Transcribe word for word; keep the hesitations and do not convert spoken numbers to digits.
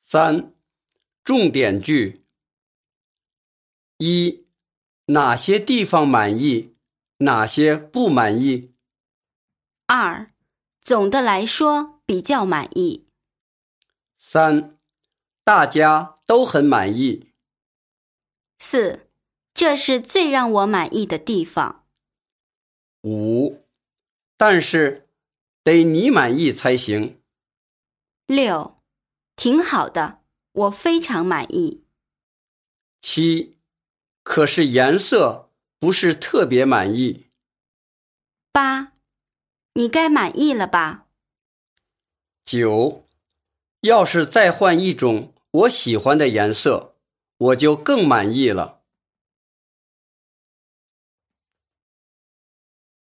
三、重点句：一、哪些地方满意，哪些不满意？ 二、总的来说比较满意。 三、大家都很满意。 四、这是最让我满意的地方。 五、但是得你满意才行。 六、挺好的，我非常满意。 七、可是颜色不是特别满意。 八、你该满意了吧？ 九、要是再换一种我喜欢的颜色，我就更满意了。